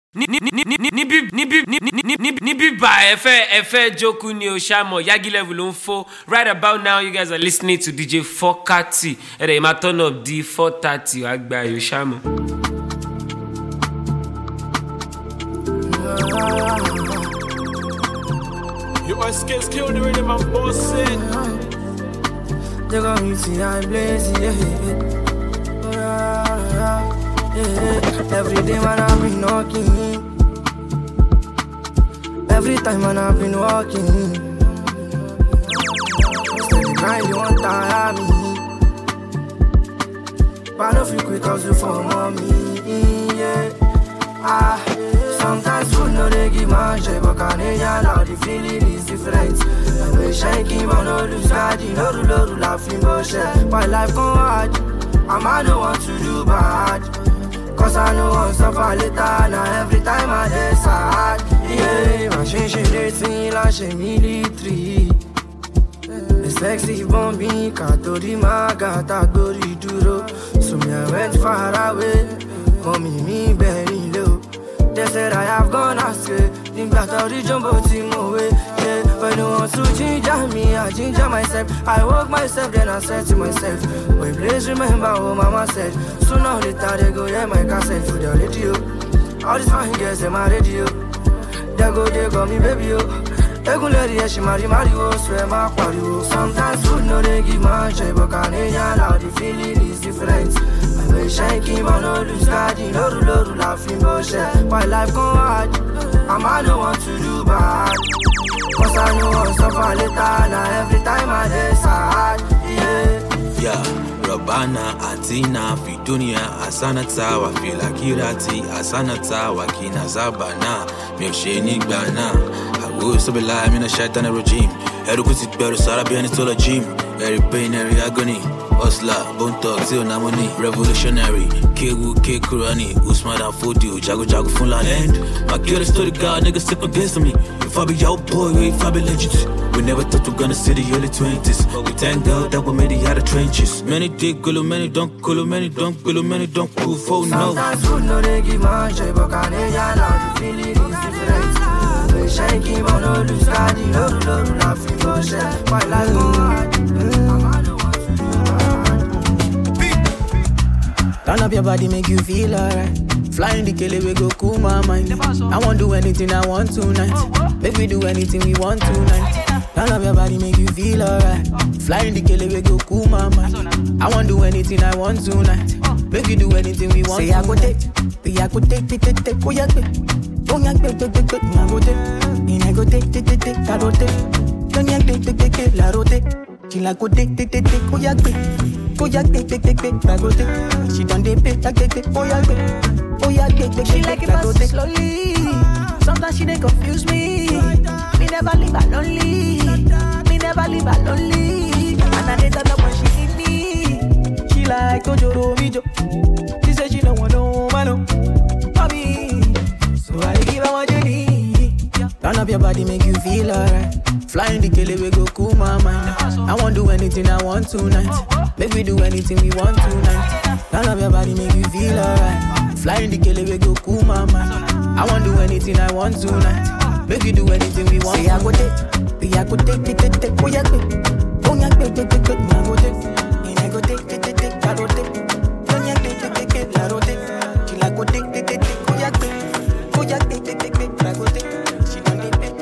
Nibi ba Efe Joku ni Oshamo Yagi level unfo. Right about now, you guys are listening to DJ 430. And they might turn up D 430 Agba Oshamo. Your skills kill the rhythm I'm bossing. They got me see I'm blazing, yeah. Every day man I've been knocking. Every time man I've been walking. Steady grind, you want tire me. But if you quit cause you for mommy, yeah. Sometimes food no they give man shit, but Canadian now the feeling is different. I wish shaking but no lose God, you know the laughing bullshit. My life go hard, I don't want to do bad. Cause I know I'll suffer later, now every time I decide. Yeah, my she dates me like she military. The sexy bombing, Katori Magata, Dori Duro. So me I went far away, mommy me very low. They said I have gone astray, think that I'll jumbo team away. Yeah, when no one to ginger me, I ginger myself. I walk myself, then I said to myself, well, please remember what mama said. Sooner or later they go hear my cassette for the radio. All these fine girls in my radio. They go me baby yo. They go let the she marry Mario, swear my party. Sometimes food no they give man shit, but Canadian now the feeling is different. I wish I came on no lose God, you know the laughing bullshit. My life go hard, I don't want to do bad. Cause I know I'll suffer later, now every time I decide, yeah. Rabana, Atina, Fidunia, Asanata, Wafila Kirati, Asanata, Wakina Zabana, Milsheni Bana. I will so be lying in a shaitan regime. Erukusit better, Sarabian is all a gym. Every pain, every agony. Osla, Bone Talk, Zio Namoni, Revolutionary, Kewu, K Kurani, Usman and Fodio, Jago Fulan End. My girl is to the God, niggas step against me. If I be your boy, if I be legit. We never thought we're gonna see the early 20s. We thank God that we made it out of trenches. Many dig, gulu, many don't, gulu, many don't, gulu, many don't, cool, for no. Sometimes food no they give man shit, but Canadian now the feeling is different. Wish I came on no lose God, you know the laughing bullshit. My life go hard, Turn up your body, make you feel alright. Flying the kele, we go cool my mind. I won't do anything I want tonight. Make we do anything we want tonight. Turn up your body, make you feel alright. Flying the kele, we go cool my mind. I won't do anything I want tonight. Make we do anything we want. Say I go take, I go take, oh yeah, oh yeah, I go take, I go take, I go take, don't yeah, la rote, she la go take, oh yeah, oh yeah, take, I go take, she done dey pay, oh yeah, take, she like it fast slowly. Sometimes she dey confuse me. Me never leave her lonely. Me never leave her lonely. And I dey turn up when she need me. She like Ojoro Mijo. She say she don't want no man, mommy. So I give her what you need. Turn up your body, make you feel alright. Flying the kele, we go cool my mind. I won't do anything I want tonight. Make we do anything we want tonight. Turn up your body, make you feel alright. Flying the kele, we go cool my mind. I won't do anything I want tonight. Make we do anything we want. Say I go take, oh yeah, oh yeah, take, I go take, I go take, I go take, don't yeah, take, la rote, she la go take, oh yeah, take, I go take, she done dey pay,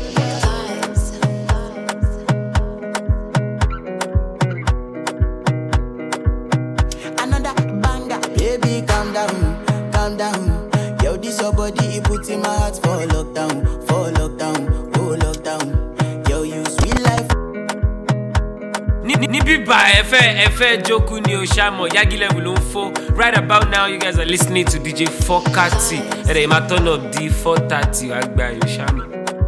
Another banger. Baby, calm down. Yo, this your body, it puts in my heart for lockdown, oh lockdown. Yo, you sweet life. Nibi ba Efe Joku ni Oshamo Yagi level unfo. Right about now, you guys are listening to DJ 430. And they might turn up D 430 Agba Oshamo.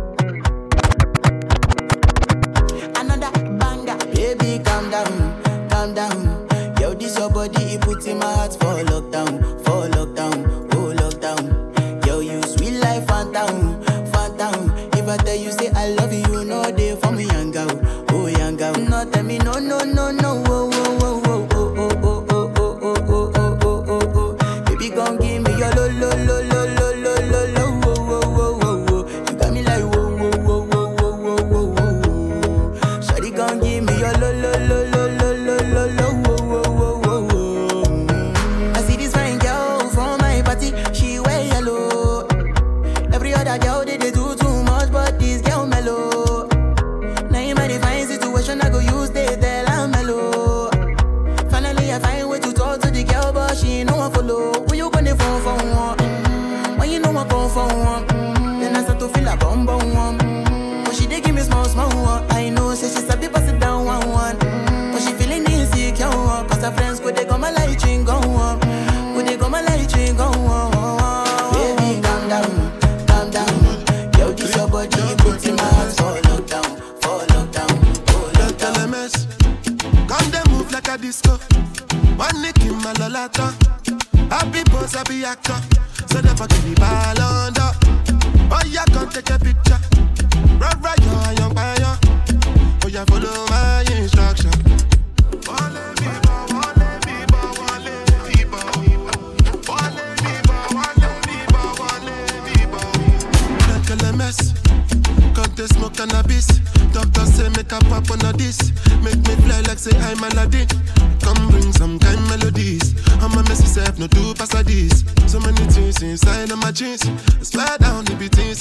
Another banger. Baby, calm down. Yo, this your body, it puts in my heart for lockdown, oh lockdown. Yo, you sweet life, phantom. If I tell you say I love you, you know they for me young girl, oh young girl. No tell me no, oh. Baby, gon' give me your lo. other girl they do too much, but this girl mellow. Now in my divine situation, I go use they tell I'm mellow. Finally I find way to talk to the girl, but she ain't no one follow. Who you gonna phone for one? When you know I come for one, then I start to feel a bum bum one. But she dey give me small small one. I know say she sabi pass it down one one. But she feeling insecure one, cause her friends go they go my light ring go on. Go they go my light ring go on. Baby calm down, calm down. Yo this your body put in my heart for lockdown, for lockdown, for lockdown. LMS, come they move like a disco. One nick in my lolata. Happy boss, happy actor. So never give me ball under. Oh yeah, come take a picture. Right, you're a young buyer. Oh yeah, follow my instruction. LMS, come they smoke cannabis. Doctor say make a pop on this. Make me fly like say I'm Aladdin. Come bring some kind melodies. I'm a messy self, no do pass like this. So many things inside of my jeans. I swear down, it be things.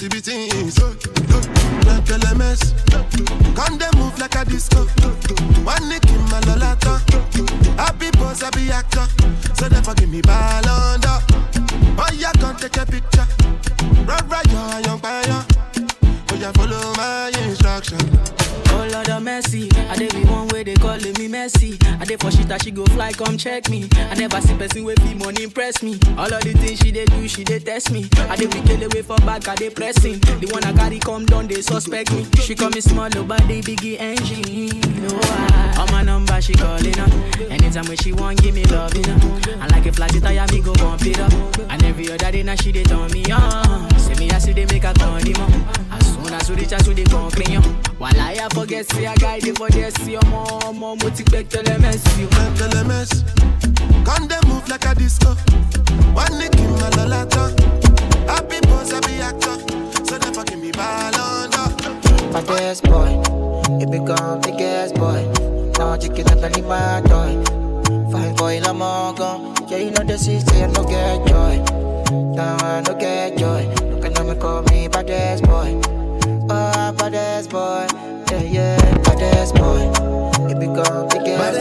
Like LMS, come they move like a disco. One nick in my lolata. Happy boss, happy actor. So never give me ball under. Oh yeah, come take a picture. Right, you're a young buyer. Oh yeah, follow my instruction. Oh Lord of mercy, I dey be one way they calling me messy. I dey for shit that she go fly, come check me. I never see person with be money impress me. All of the things she dey do, she dey test me. I dey wicked away for back, I dey pressing. The one I carry come down, they suspect me. She call me small, but they biggie engine. Oh, on my number she calling up. Anytime when she want, give me love, you know. And like a flat tire, me go bump it up. And every other day now she dey turn me on. Say me I see they make a turn him up. As soon as we reach out to the conclusion, while I forget see a guy they for there see your mom motivate LMS. LMS, come they move like a disco. One nick in my lolata. Happy boss, happy actor. So never give me ball under. Baddest boy, it become the gas boy. Now you get up and leave my toy. Fine boy, I'm all gone. Yeah, you know the sister, I no get joy. Now I no get joy. Look at me, call me baddest boy. Oh, baddest boy. Yeah, baddest boy. It become the gas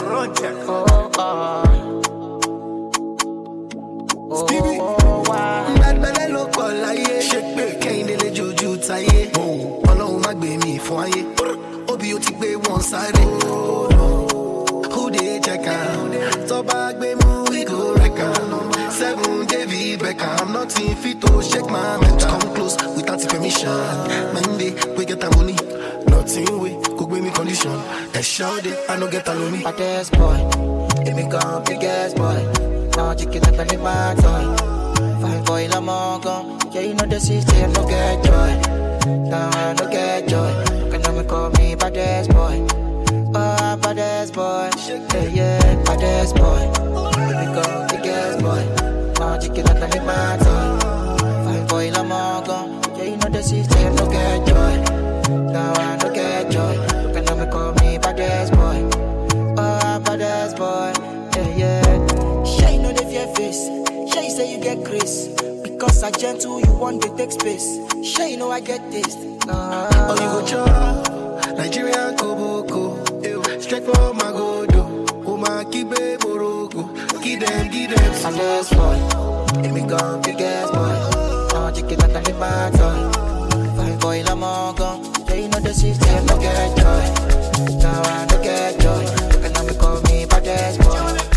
Stevie, bad belly look all like shake me, can't let Joju tie. Oh, alone my baby for ye. Obi oti be one side. Oh no, who they check out? So back be we go reckon. 7 David Beckham, I'm not in fit to shake my mental. Come close without permission. Monday we get the money. Nothing we cook me condition. And shout it, I no get alone me. Baddest boy, it become the gas boy. Now you get up and leave my toy. Fine boy, I'm all gone. Yeah, you know the sister, I no get joy. Now I no get joy. Can you call me baddest boy? Oh, baddest boy. Yeah, baddest boy. It become the gas boy. Now you get up and leave my toy. Fine boy, I'm all gone. Yeah, you know the sister, I no get joy. Now I no get joy. Can you call me baddest boy? Oh, baddest boy. Yeah. Shay know the fear face. Shay say you get grace. Because I gentle, you want to take space. Shay know I get this. Oh, you go chop Nigerian Koboko. Straight for my godo. Oh, my kibe boroko. Give them. Baddest boy. It become the gas boy. Now you get up and leave my toy. Fine boy, I'm all gone. Yeah, you know the system, no get joy. Now I no get joy. Can you call me baddest boy?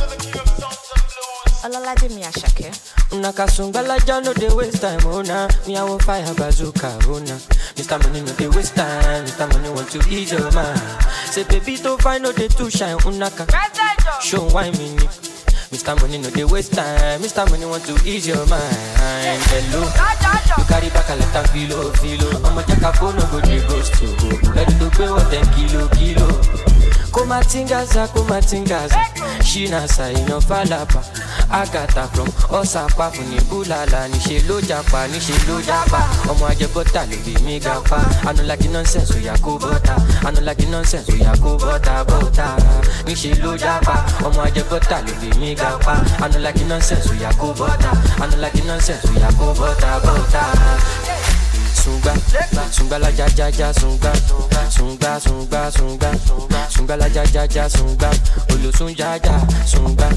Olalaje mi Asake. Unakasungbala ja no dey waste time, oh nah. Me I want fire bazooka, oh nah. Mr. Money no dey waste time, Mr. Money want to ease your mind. Say baby don't find no dey too shine, unaka. Show why me ni. Mr. Money no dey waste time, Mr. Money want to ease your mind. Hello, you carry back a lot of filo. I'ma take a phone no go dey ghost to. Ready to pay what 10 kilo. Kumatingaza, Shinasa ino falapa. Agata from Osapa funi bulala. Nishe lo japa. Omo aje bota lo bi mi gapa. I don't like the nonsense, so ya go bota. Nishe lo japa. Omo aje bota lo bi mi gapa. I don't like the nonsense, so ya go bota. Sunga la ja ja ja sunga la ja ja ja sunga olosun ja ja sunga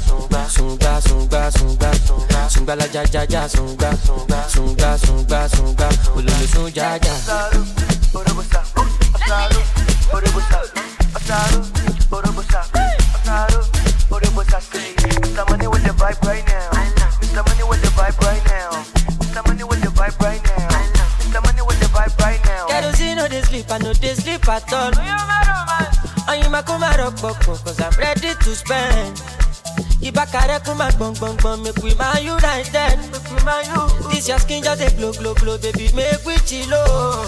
la ja ja ja sunga olosun ja ja. Mr. Money with the vibe right now. Mr. Money with the vibe right now. Mr. Money with the vibe right now. Mr. Money with the vibe right now. Kerosene no dey sleep, I no dey sleep at all. I'm cause I'm ready to spend. Ibakare kuma bong, make we man united. This your skin just a glow, baby, make we chillo.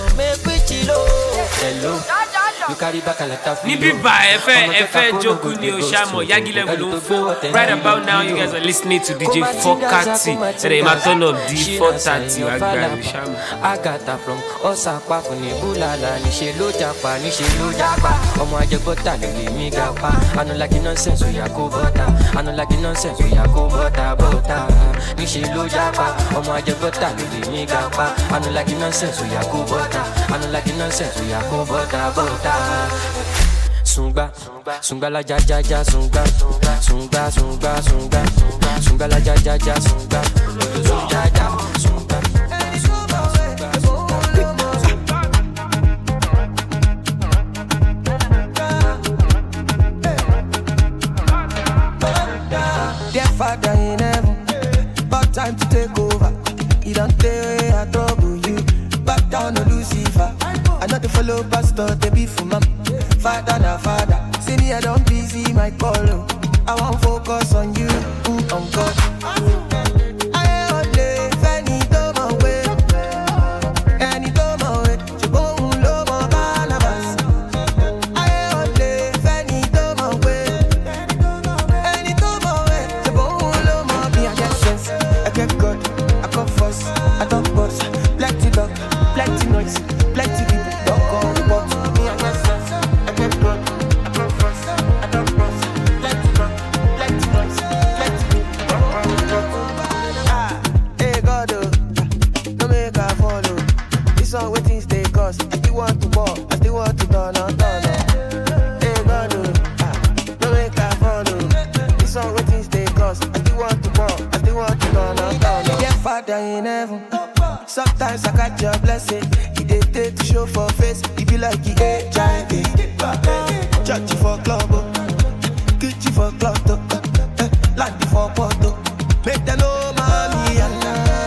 Hello, you carry back a lot of Nibiba, Efe, Joku, Neo, Shamo, Yagi Level 4. Right about now, you guys are listening to DJ Fokati. Today, my turn of D430. Agata from Osaka, Funibulala, Nishelo Japa. Omo Ajabota, Lili Migapa. I don't like the nonsense, we are go butter. I don't like the nonsense, we are go butter. Nishelo Japa, Omo Ajabota, Lili Migapa. I don't like the nonsense, we are go butter. I don't like the nonsense, we are go butter. Sunga la ja ja ja sunga la ja ja ja sunga Dear Father in heaven, about time to take over. You don't tell I trouble you. Back down to Lucifer. I know the follow pastor, they be for mom. Father na father, see me I don't busy my call. I won't focus on you, on God. I only any do my way, to go low my balance. I only any do my way, to go low my be I get sense, I get God, I come first, I don't boss, plenty dog, plenty noise, plenty people. In heaven, sometimes I catch your blessing. He dey take to show for face. He be like he HIV. Judge you for club, get you for club, land you for photo. Make them know mommy and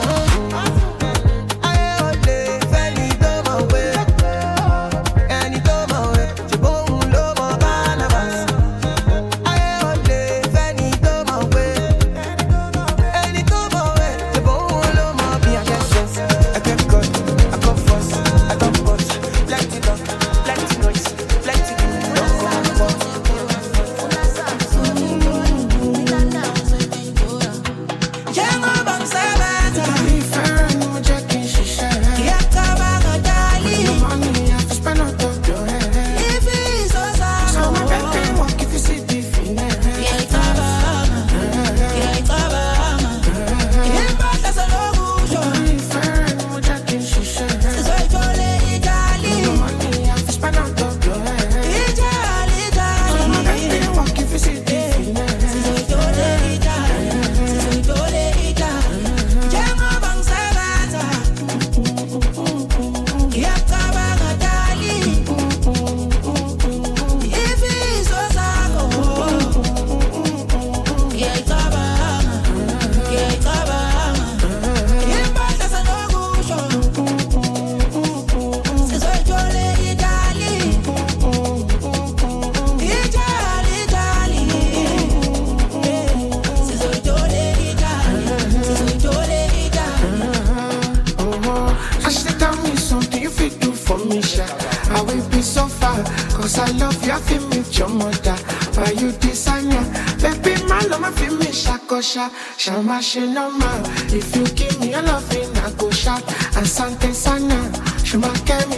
Cause I love you, I feel me, your mother. Why you designer? Baby, my love, I feel me, shakosha. Shama, shinoma. If you give me a loving, I go shout. And Sante Sana. Shuma, kemi.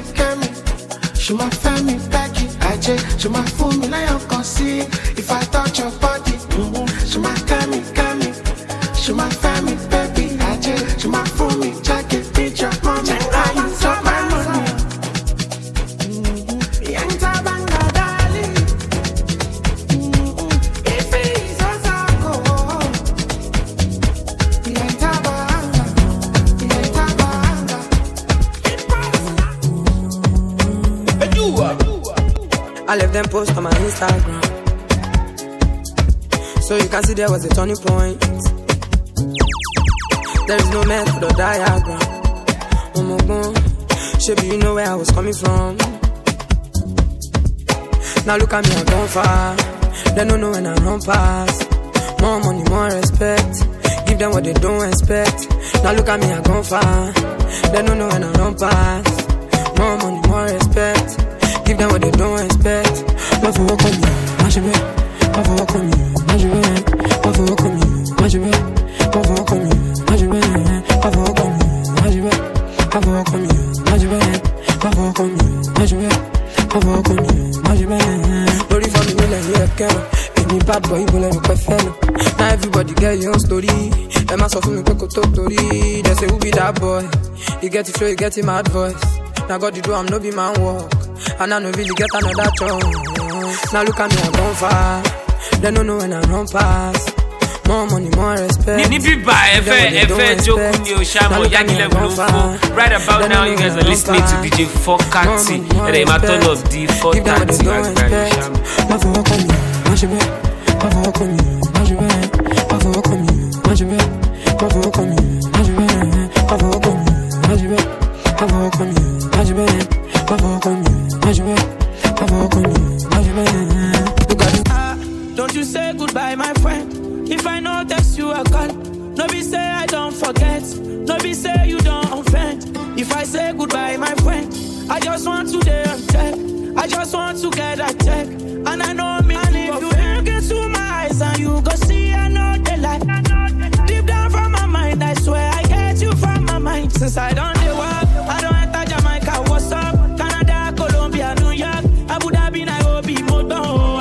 Shuma, femi, Becky. Aje, Shuma, fool me, now you can see. If I touch your body, Shuma, kemi. Shuma, femi, baby. Aje, Shuma, fool me, jacket, beat your mommy. I am so mad. I left them post on my Instagram, so you can see there was a turning point. There is no method or diagram. Oh my God, Shaby, you know where I was coming from. Now look at me, I've gone far. They don't know when I run past. More money, more respect. Give them what they don't expect. Now look at me, I've gone far. They don't know when I run past. More money, more respect. Give them what they don't expect. My for walk on me, my shit. My for walk on me, my shit. My for walk on me, my shit. My for walk on me, my shit. My for walk on me, my shit. My for walk on me, my shit. My for walk on me, my shit. My for walk on me, my shit. Lórí for me, like you can. Any bad boy, you gonna look fellow. Now everybody get your own story. Them ask for me, pick up story. They say who be that boy? You get it, show you get him mad voice. Now God, you do, I'm no be man walk. And I no really get another chance. Now look at me, I'm gone far. They don't know when I run past. More money, more respect. Nibi by FF Joku ni Oshamo Yagi Level Info. Right about now, you guys are listening to DJ Fokati. And they might turn up the 430. My for walk on me, my shit. My for walk on me, my shit. My for walk on me, my shit. My for walk on me, my shit. My for walk on me, my shit. My for walk on me, my shit. My for walk on me, my shit. My for walk on me, my shit. Look at this. Don't you say goodbye, my friend. If I know that you are gone, no be say I don't forget. No be say you don't offend. If I say goodbye, my friend, I just want to day and check. I just want to get a check. And I know me. And if you look into my eyes and you go see, I know the light. Deep down from my mind, I swear I get you from my mind. Since I don't do work, I don't enter Jamaica, what's up? Canada, Colombia, New York, Abu Dhabi, Nairobi, Moto.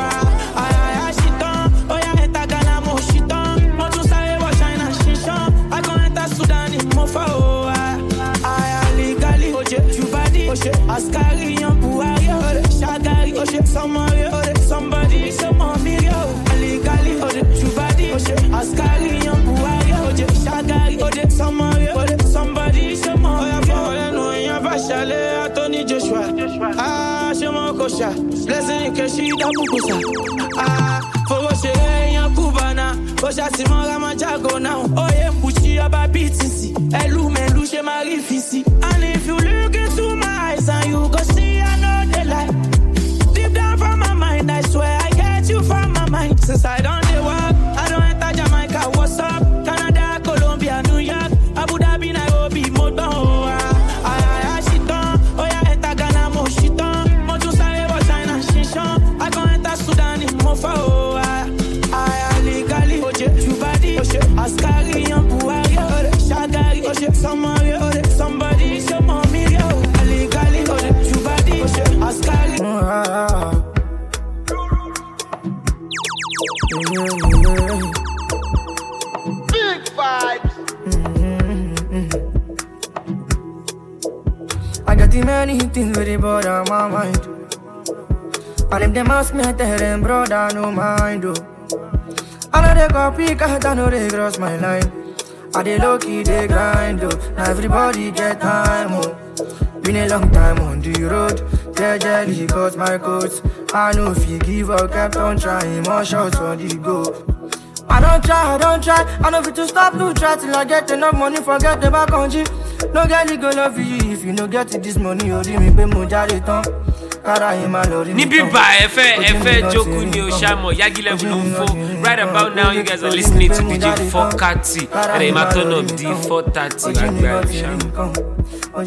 Ascari, Buhari, Shagari, somebody, some more million. Legally, Chubadi, Ascari, Buhari, Shagari, somebody, some more. No, Yavashale, Anthony Joshua. Ah, Shemokosha, blessing Keshida Bukusa. Ah, for what Kubana, Osha Simora Majago now. Oh, yeah, Pushi, Ababitisi, Elu, She Marifisi. And if you look into my eyes and you go see, I know the light. Deep down from my mind, I swear I get you from my mind. Since I don't do work, I don't enter Jamaica, what's up? Canada, Colombia, New York, Abu Dhabi, Nairobi, Moto. I shit on, oh yeah, enter Ghana, Mo shit on. Motu Sarebo, China, Shishon. I go enter Sudan, Mofo. I legally, Chubadi, Ascari, Buhari, Shagari, somebody, some more million. Legally, Chubadi, Ascari. Big vibes. I got too many things with the bother my mind. And if them ask me, I tell them, brother, no mind, oh. I know they copy, cause I know they cross my line. I they low key, they grind, oh. Now everybody get time, oh. Been a long time on the road. Jelly got my coats. I know if you give up, kept on trying. More shots on the go. I don't try. I know if to stop, to try till I get enough money. Forget the back on G. No girl, you go love you. If you no get this money, you me be mujariton. Nibi by FF Joku ni Oshamo Yagi Level Info. Right about now, you guys are listening to DJ Fokati. And they might turn up the 430.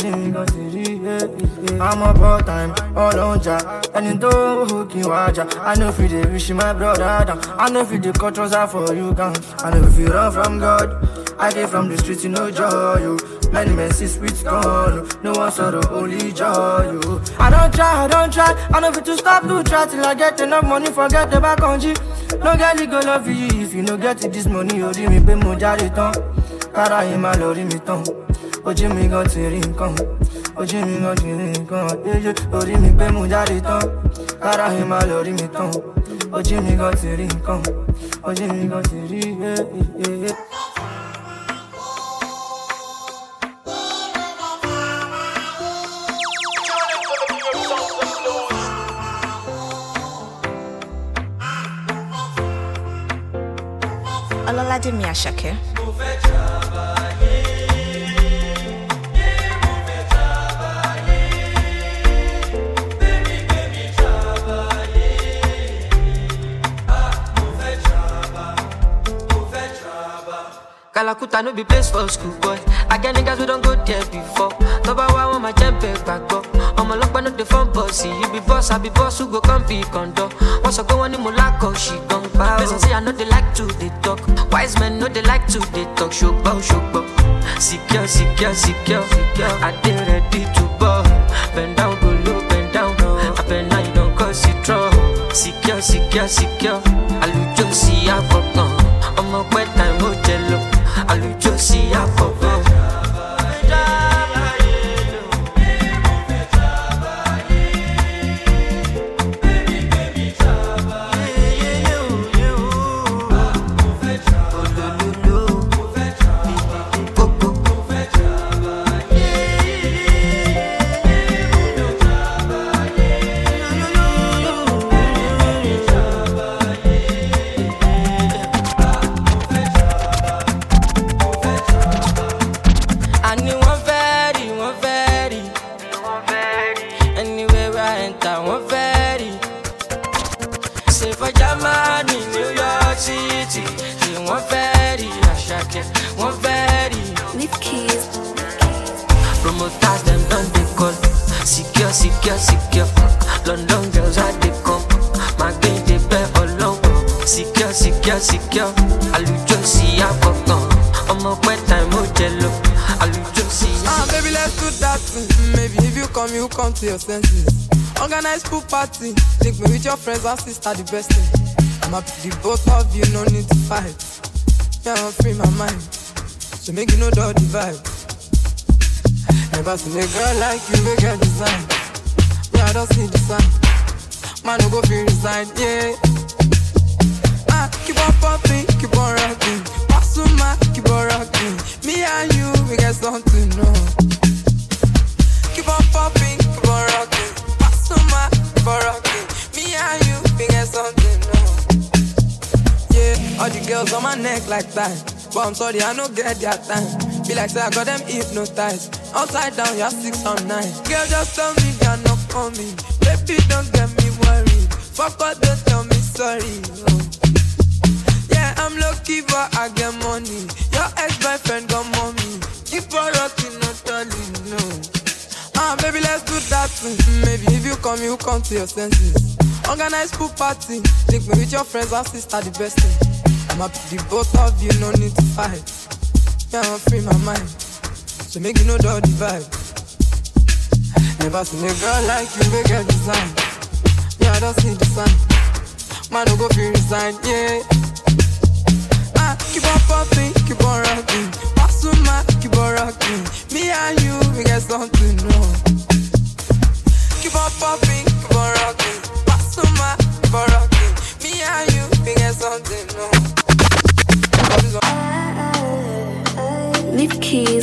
I'm up all time, all on jack. And in the hooking waja. I know if you wish my brother down. I know if you the controls are for you gone. I know if you run from God. I came from the streets, you know joy, you. Many men see sweet gone. No one sorrow, only joy, you. I don't try. I know if to stop, to try till I get enough money. Forget the back on G. No girl, you go love you. If you no get this money, you me be mujariton. Kara hima lori mi ton. Oji mi go tirin kon. Oji mi go tirin kon. Lori mi be mujariton. Kara hima lori mi ton. Oji mi go tirin kon. Oji mi go tirin. Oladimi Ashake. Kalakuta no be place for school boy. I get niggas we don't go there before. Number one on my jump back go. I'm a lock no the phone bossy. You be boss, I be boss who go come be condo. Once I go on the mulako, she gon' bow. Listen, say I know they like to they talk. Wise men know they like to they talk. Shokbo, shokbo. Secure, secure, secure. I did ready to ball. Bend down, go low, bend down. I bend now you don't cause it trouble. Secure, secure, secure. I look just see I fuck on. I'm a wet time hotel. I look just see I fuck on. Promoters them done they call. Secure, secure, secure. London girls how they come. My game they bear along. Secure, secure, secure. I look just see I fuck on. I'm a wet time hotel. I look just see. Baby, let's do that thing. Maybe if you come to your senses. Organize pool party. Link me with your friends and sister, the best thing. I'm happy the both of you, no need to fight. Yeah, I'm free my mind. So make you know the vibe. Never seen a girl like you, we get design. Yeah, I don't see the sign. Man, no go feel resign, yeah. Keep on popping, keep on rocking. Pasuma, keep on rocking. Me and you, we get something, no. Keep on popping, keep on rocking. Pasuma, keep on rocking. Me and you, we get something, no. Yeah, all the girls on my neck like that. But I'm sorry, I don't get their time. Be like, say I got them hypnotized. Upside down, you're 6 or 9. Girl, just tell me they're not coming. Baby, don't get me worried. Fuck all, don't tell me sorry. Oh. Yeah, I'm lucky, but I get money. Your ex-boyfriend got mommy. Keep on rocking, not darling, no. Baby, let's do that thing. Maybe if you come to your senses. Organize pool party. Link me with your friends and sister, the best thing. I'm happy the both of you, no need to fight. Yeah, I'm free my mind. So make you know the vibe. Never seen a girl like you, we get design. Yeah, I don't see the sign. Man, no go feel resign, yeah. Keep on popping, keep on rocking. Pasuma, keep on rocking. Me and you, we get something, no. Keep on popping, keep on rocking. Pasuma, keep on rocking. Me and you, we get something, no. Leave keys.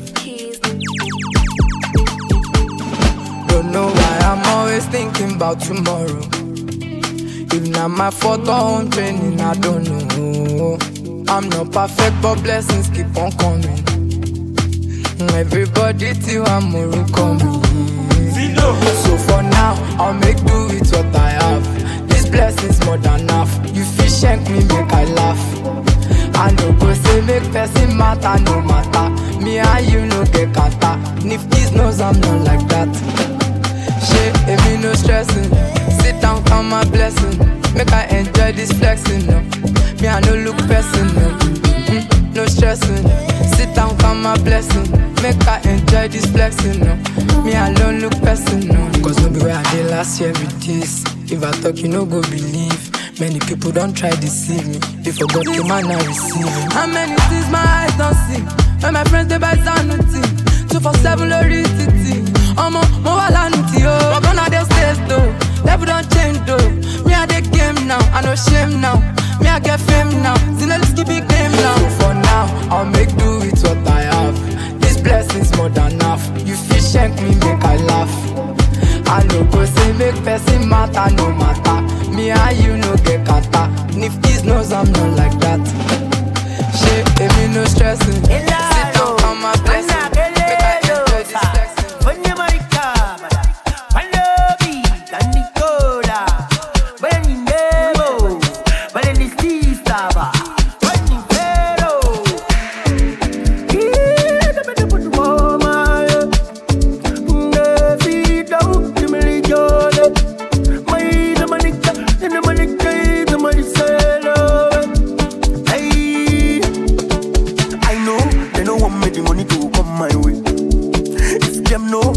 Don't know why I'm always thinking about tomorrow. If not my fault or own training, I don't know. I'm not perfect, but blessings keep on coming. Everybody till I'm more coming. So for now, I'll make do with what I have. This blessing's more than enough. You fish shank me, make I laugh. I no go say make person matter, no matter. Me and you no get kata. Nifty's knows I'm not like that. Shit, me no stressing. Sit down, count my blessing. Make I enjoy this flexing, no. Me I no look person, no. No stressing. Sit down, count my blessing. Make I enjoy this flexing, no. Me I don't look person, no. Cause no be where I did last year with this. If I talk, you no go believe. Many people don't try to deceive me. They forgot the man I receive. How many things my eyes don't see? When my friends they buy sanity. 247 lorry city. More valanity, oh. But gonna they stay though. Level don't change though. Me I the game now, I no shame now. Me I get fame now. Zineliski big name now. So for now, I'll make do with what I have. This blessing's more than enough. You fish shank me, make I laugh. I no go say make person matter, no matter. Me and you no get kata. Nifty's knows I'm not like that.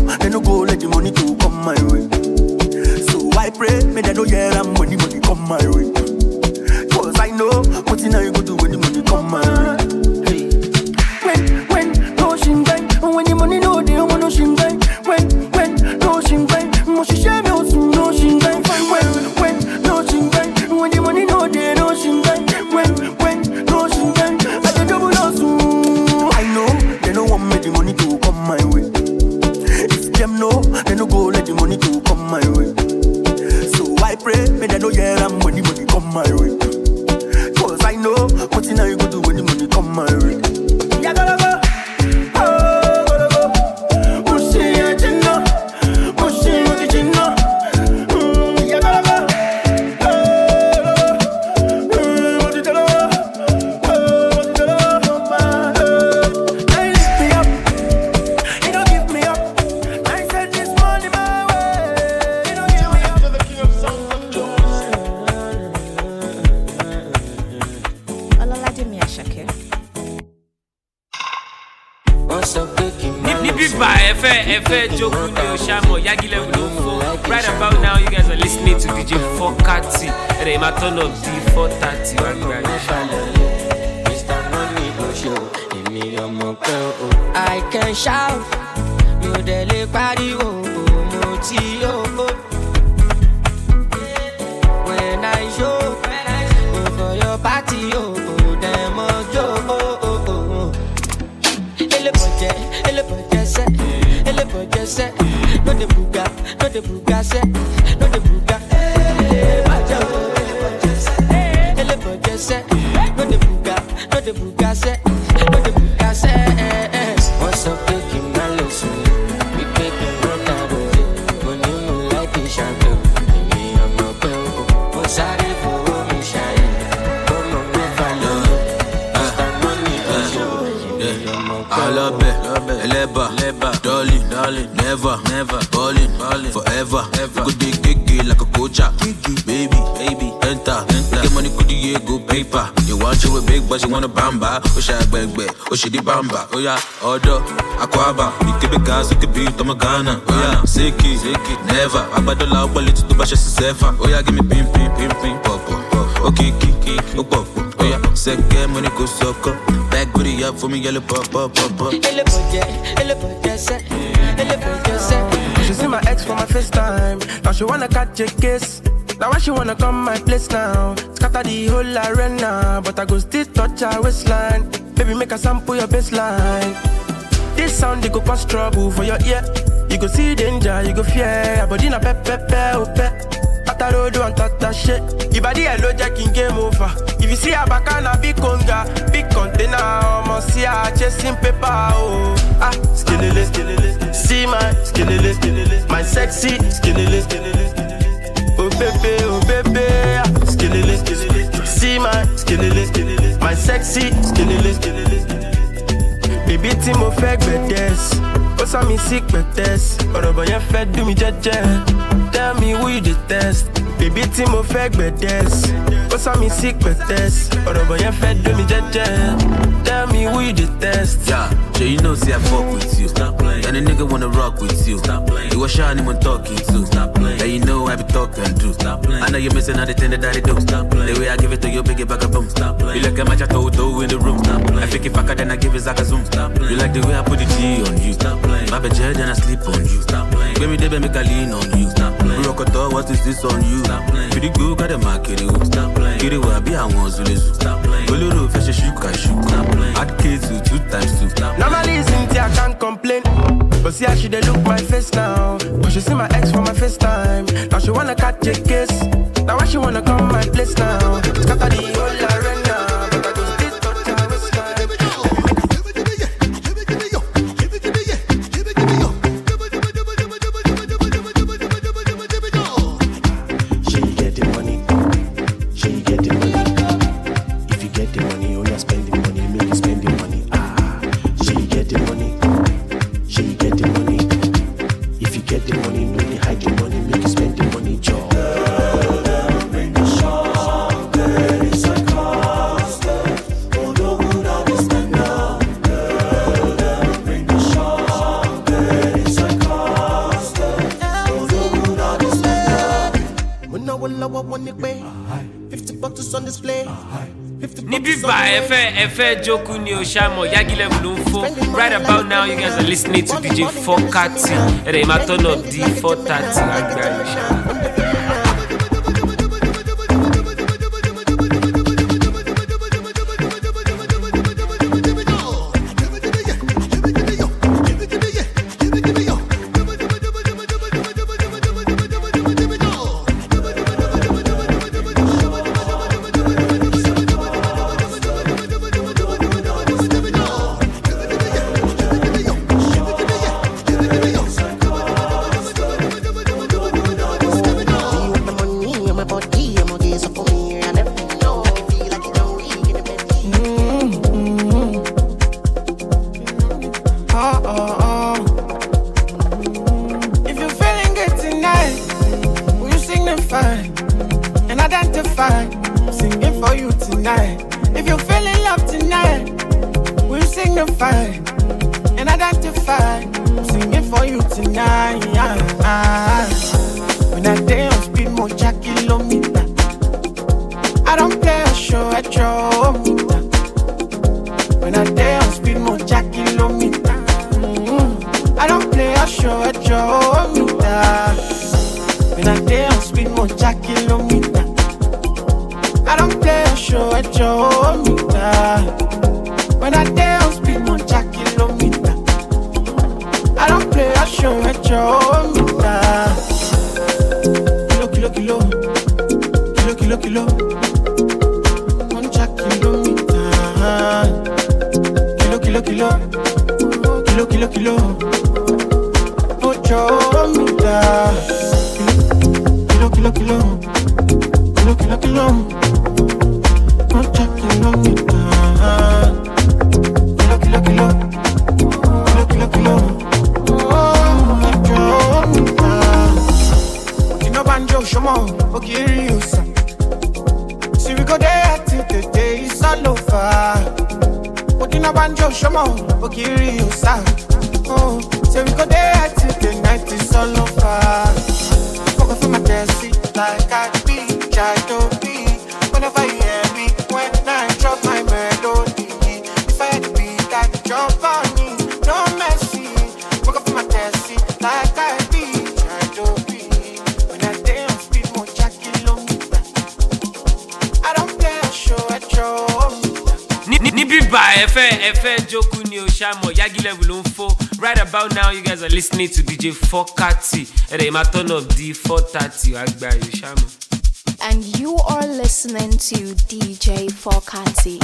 they no go let the money to come my way. So I pray, may they no hear I'm when the money come my way. Cause I know what in you go do when the money come my way. When no shingbai, when the money no they want no shingbai. When no shingbai, must share me also no shingbai. When no shingbai, when the money no they no shingbai. When no shingbai, I the double also. I know they no want me the money to come my way. If them know, they no go let the money to come my way. So I pray, may they no hear I'm when the money come my way. Cause I know what in you go do when the money come my way. Yeah, gotta go. Right about now, you guys are listening to DJ Fokati. Hey, my turn up D430. I can shout, you dele party when I show for your party, them ele budget set, no the buga set, no the buga. Ele budget set, no the buga set, no the buga set. What's up, taking my lesson? We taking run out of it. When you like it, shadow, me I'm not going. What's out for me, shine? Come on, me follow. Start money, I love it, Leba, darling, never, ballin', forever. Could be giggy like a coacha, baby, enter. Get money, could you go paper? You want you a big, but you want a bamba. Oh, she bang, oh, she the bamba. Oh, yeah, order, aquaba. You could be gas, you could be Tomagana. Oh, yeah, sicky, never. I bet the loud bullet to bash a sefa. Oh, yeah, give me pim, pop. Okay, kiki, oh, pop. Oh, yeah, second money, go sucker. Back booty up for me, yellow pop. She see my ex for my first time. Now she wanna catch a kiss. Now why she wanna come my place now? Scatter the whole arena, but I go still touch her waistline. Baby, make a sample your baseline. This sound they go cause trouble for your ear. You go see danger, you go fear. But in a pep. After road and that shit. If I did hello jacking game over. If you see a bacana big conga, big container, almost see her chasing paper. Oh, skillily. See my skillily, my sexy skillily. Oh baby, skillily. See my skillily, my sexy skillily. Baby Timo fake bedes. Also me sick bedes. Orobo yen fe do me jeje. Tell me who you detest. Baby Timo fake bedes. Also me sick bedes. Orobo yen fe do me jeje. Tell me who you detest. Yeah, so you know say I fuck with you. Stop playing. And a nigga wanna rock with you. Stop playing. You was shy anyone talking to. Stop playing. Yeah, you know I be talking to. Stop playing. I know you're missing all the thing that I do. Stop playing. The way I give it to you, big it back a boom. Stop playing. You look at my chateau in the room. Stop playing. I think if I can then I give it like a zoom. Stop playing. You like the way I put the G on you. Stop playing. My bed then I sleep on you. Stop playing. Baby, they make a lean on you. Stop playing. Rock a door, what is this on you? Stop playing. Pretty good, got the market. Stop playing. Get it where I be, I want to listen. Stop playing. Bolero, fish, shoot. Stop playing. Add kids to 2 times 2. Normally, Cynthia can't complain. But see how she they look my face now. But she see my ex for my first time. Now she wanna catch a kiss. Now why she wanna come my place now? Scatter the whole arena. But I go still touch her waistline. She get the money. If you get the money, you not spend the money. Make you spend the money. She get the money. If you get the money, no they hide the money. Make you spend the money, job. There is a car. lọ́wọ́ wọn ní pé 50 bottles on display. Níbí bá ẹ fẹ́ jókòó ni o ṣàmọ̀ Yagi Level ló ń fò. Right about now you guys are listening to DJ Fokati. Ẹ̀rẹ̀ ìmá turn up di 4:30 àgbà yóò ṣàmọ̀. Yagi Level ló ń fò. Right about now you guys are listening to DJ Fokati. Ẹ̀rẹ̀ ìmá turn up di 4:30 àgbà yóò ṣàmọ̀. And you are listening to DJ Fokati.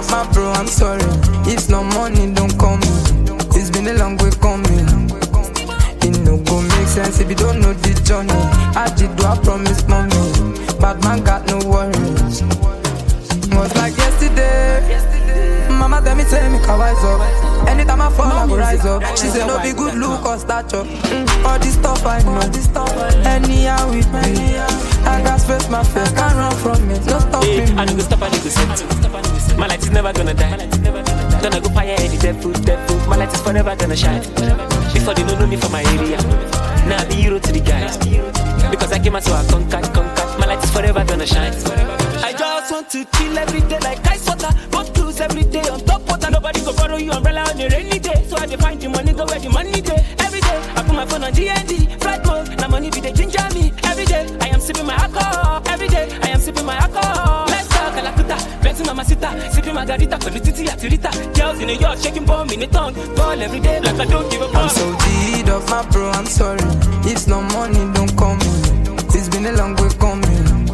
of my bro, I'm sorry. If no money, don't call me. It's been a long way coming. It no go make sense if you don't know the journey. I did do I promise mommy. Bad man got no worries. Was like yesterday. Mama tell me can wise up. Anytime I fall, I go rise up. She said no be good look or stature. All this stuff I know. Anyhow with me. I got space my face, can't run from it. No stopping me. I need to stop, I need to set. My light is never gonna die. Gonna go fire any devil. My light is forever gonna shine. Before they don't know me from my area. Now I be hero to the guys. Because I came out so I conquered. My light is forever gonna shine. I just want to chill every day like ice water. Go cruise every day on top water. Nobody go borrow you umbrella on a rainy day. So I dey find the money, go where the money day. Every day I put my phone on DND. Flight mode, now money be the ginger me. Every day I am sipping my alcohol. Every day I am sipping my alcohol. Let's talk Calacuta, Benson Mamacita. Sipping margarita, Colutiti, Atirita. Girls in New York shaking bomb in the tongue. Ball every day like I don't give a fuck. I'm so deed of my bro, I'm sorry. If no money, don't call me. It's been a long way coming.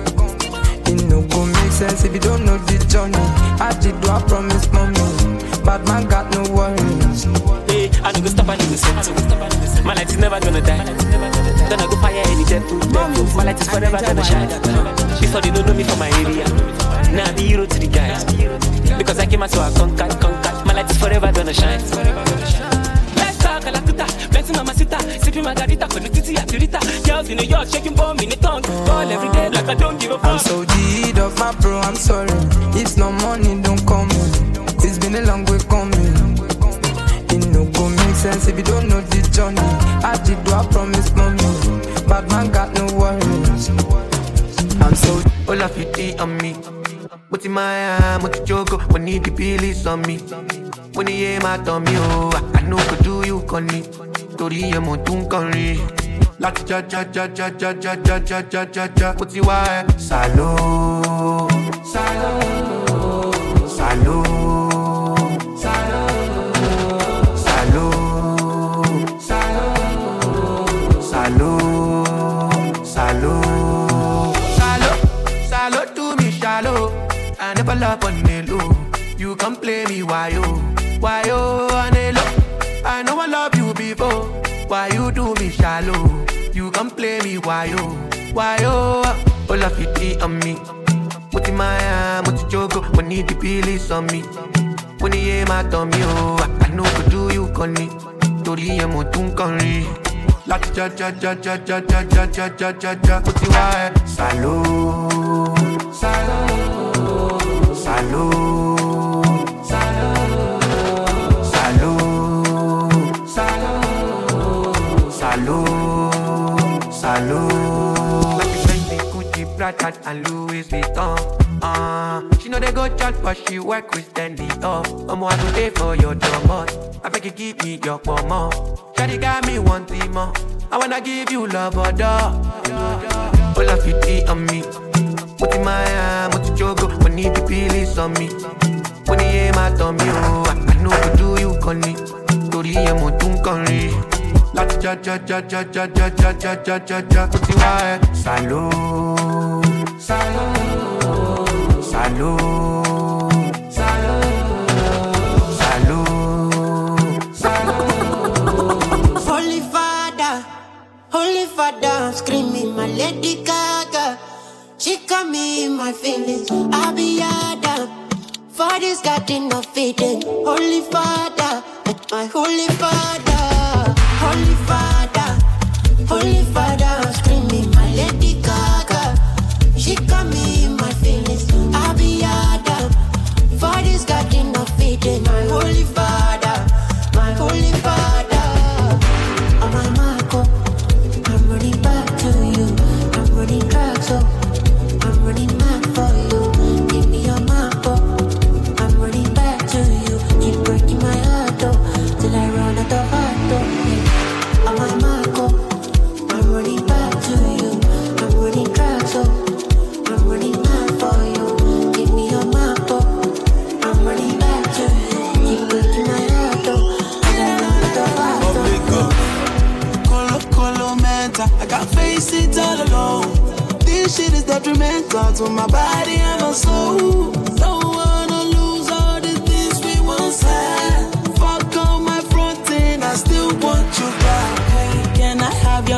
It no go make sense if you don't know the journey. I did do I promise mommy. Bad man got no worries. Hey, I need to stop, I need to set. My light is never gonna die. Gonna go fire any devil. My light is forever gonna shine. Before they don't know me from my area. Now I be hero to the guys. Because I came out so I conquered. My light is forever gonna shine. Let's talk Calacuta, Benson Mamacita. Sipping margarita, Colutiti, Atirita. Girls in New York shaking bomb in the tongue. Ball every day like I don't give a fuck. I'm so deed of my bro, I'm sorry. If no money, don't call me. It's been a long way coming. It no go make sense if you don't know the journey. I did do I promise mommy. Bad man got no worries. I'm so all of it on me. What's in my eye, what's joke? When need the police on me. When you hear my tummy, oh, I know could do you con me. Tori emo tun conri. Like ja. What's your why? Salo. Salo to me shallow. I never love on the low. You can play me why yo on the low. I know I love you before. Why you do me shallow? You can play me why yo. All of it on me. What's in my eye, what's your joke? When need the police on me. When you hear my tummy, oh, I know could do you con me. Tori emo tun conri. Like ja. What's your why? Salo. Like you say, Gucci, Prada, and Louis Vuitton. She know they go church, but she work with Stanley up. I'm want to pay for your drummer. I beg you give me your mama. Shawty got me one thing more. I wanna give you love or dog. All of it on me. What's in my eye, what's your joke? When need the police on me. When you hear my tummy, oh, I know could do you con me. Tori emo tun conri. Like ja. What's your why? Salo. Holy Father, I'm screaming my Lady Gaga. She got me in my feelings. I be Adam. For this got enough feeding. Holy Father, my Holy Father. Holy Father, I'm screaming my Lady Gaga. She got me in my feelings. I be Adam. For this got enough feeding. My Holy Father. On my Marco, I'm running back to you. I'm running back, so I'm running mad for you. Give me your Marco, I'm running back to you. Keep breaking my heart, though, till I run out of heart, though. Yeah. On my Marco, I'm running back to you. I'm running back, so I'm running mad for you. Give me your Marco, I'm running back to you. Keep breaking my heart, though, till I run out of heart, though. I can't face it all alone. This shit is detrimental to my body and my soul. Don't wanna lose all this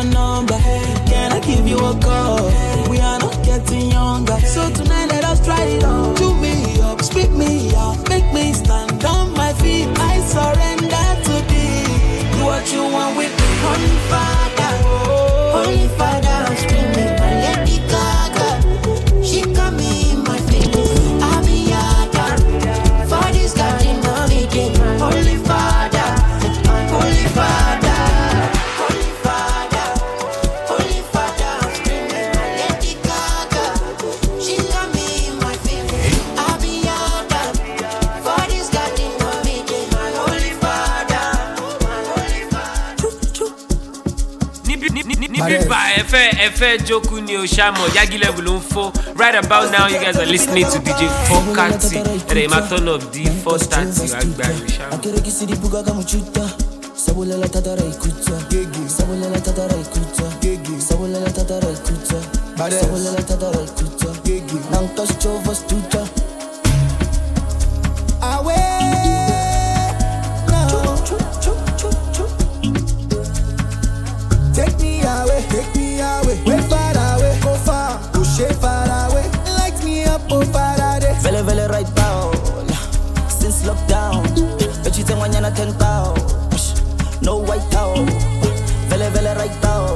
your number. Can I give you a call? We are not getting younger, so tonight let us try it on. Chew me up, spit me out, make me stand on my feet. I surrender to thee. Do what you want with me, Holy Father. Holy Father, I'm screaming, my Lady Gaga. She got me in my feelings. I'll be yada. For this garden, I'll be king. Holy Father, Holy Father, Holy Father, Holy Father, I'm screaming, my Lady Gaga. She got me in my feelings. I'll be yada. For this garden, I'll be king. My Holy Father, my Holy Father. Nibi ba efe joku ni o shamo Yagi level on 4. Right about now you guys are listening to DJ Fokati. Ere ma turn up the 430 agba o shamo. Akere kisiri buga kama chuta. Sabula la tatara ikuta. Sabula la tatara ikuta. Sabula la tatara ikuta. Sabula la tatara ikuta. Nanka chova stuta. Awe. Take me away, way far away, go far, push it far away, light me up, oh Faraday. Vele right now, since lockdown, but you think when you're not 10,000, no white out. Vele right now,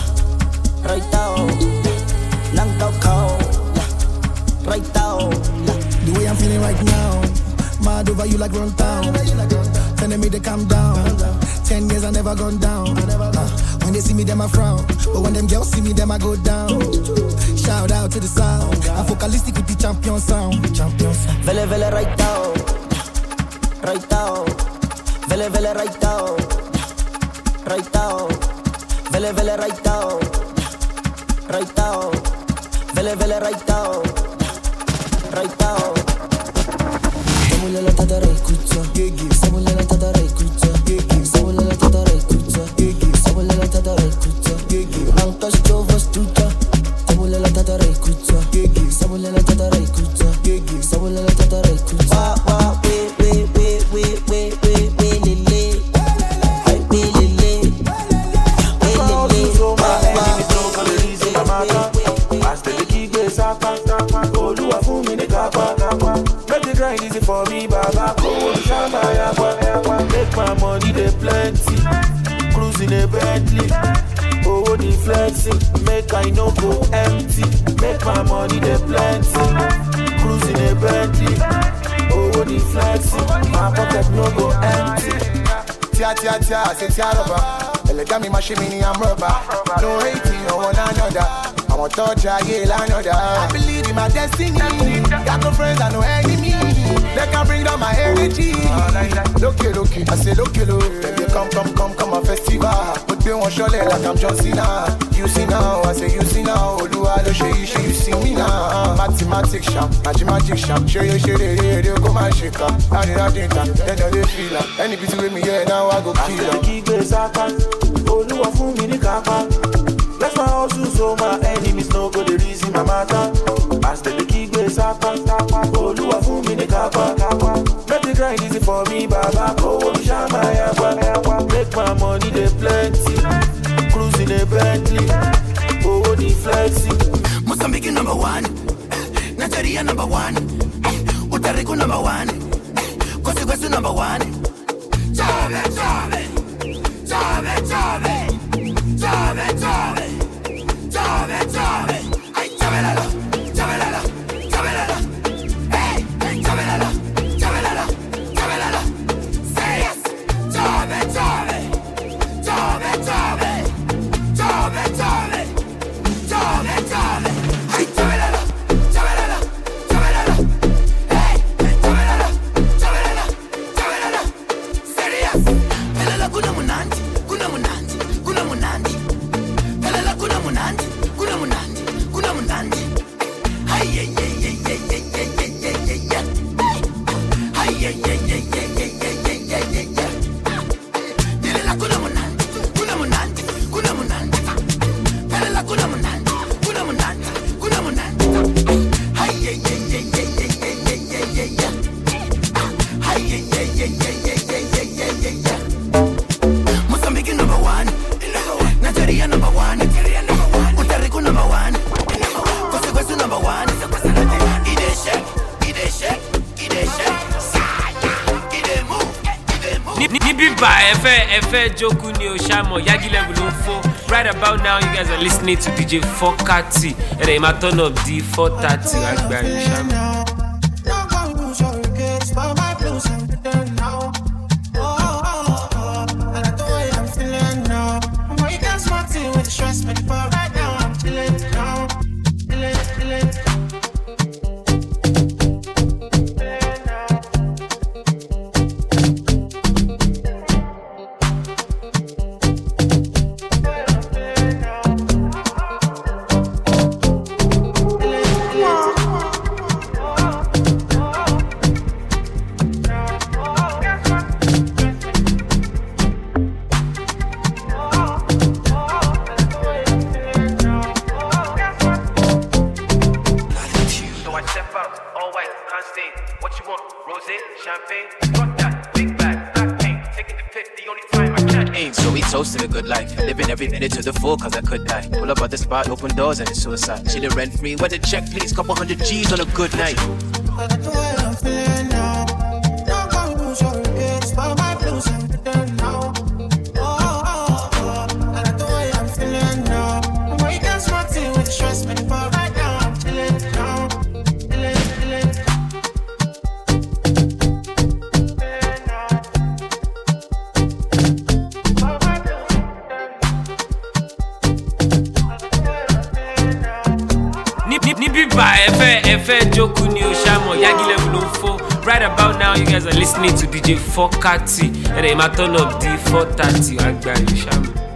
nang cow, right now. The way I'm feeling right now, mad over you like run town, telling me to calm down. 10 years I never gone down. When they see me, them I frown. But when them girls see me, them I go down. Shout out to the sound. I'm focalistic with the champion sound. Vele right now. Vele right now. Vele right now. Vele right now. Samula la tatara ikuta. Samula la tatara ikuta. Samula la tatara ikuta. Samula la tatara ikuta. Nanka chova stuta. Samula la tatara ikuta. Samula la tatara ikuta. Samula la tatara ikuta. Wa we lele. Hai we lele. Master the key go sapa. Oluwa fún mi ní kapa. Make the grind easy for me, Baba. Make my money dey plenty. Cruising a Bentley. Oh, the flexing. Make I no go empty. Make my money dey plenty. Cruising a Bentley. Oh, the flexing. My pocket no go empty. Tia, say tia rubber. Elegami mashimini I'm rubber. No hating on one another. I'm a touch, I believe in my destiny. Got no friends, I no enemy. They can bring down my energy. Look, I say look, baby, come a festival. But they won't show like I'm John Cena. You see now, I say you see now. Oluwa lo she, you see me now. Mathematics sham, magic sham. Share, they go my shaker. I did that, then they feel like. Any pity with me, yeah, now I go kill her. Oluwa fún mi ní kapa. Let's my hustle so my enemies no go the reason my matter. As the key goes up, Oluwa fún mi ní kapa. Make the grind easy for me, Baba. Oh, Shamaya, make my money dey plenty. Cruising a Bentley, oh, the flexing. Mozambique number 1, Nigeria number 1, Puerto Rico number 1, Costa Rica number 1. Chave. Ay, chávelala. Hey, chávelala. Say yes. Chave. Ay, chávelala. Hey, chávelala. Serious. Pelala kuna munanti. Efe Joku ni Oshamo, Yagi Level ló ń fọ́. Right about now, you guys are listening to DJ Fokati. And I'm at turn up the 430. Agba Oshamo. Toasted a good life, living every minute to the full cause I could die. Pull up at the spot, open doors and it's suicide. She the rent free, where the check please, couple hundred G's on a good night. Efe Joku ni Oshamo, Yagi Level ló ń fọ́. Right about now, you guys are listening to DJ Fokati. And I'm at turn up the 430. Agba Oshamo.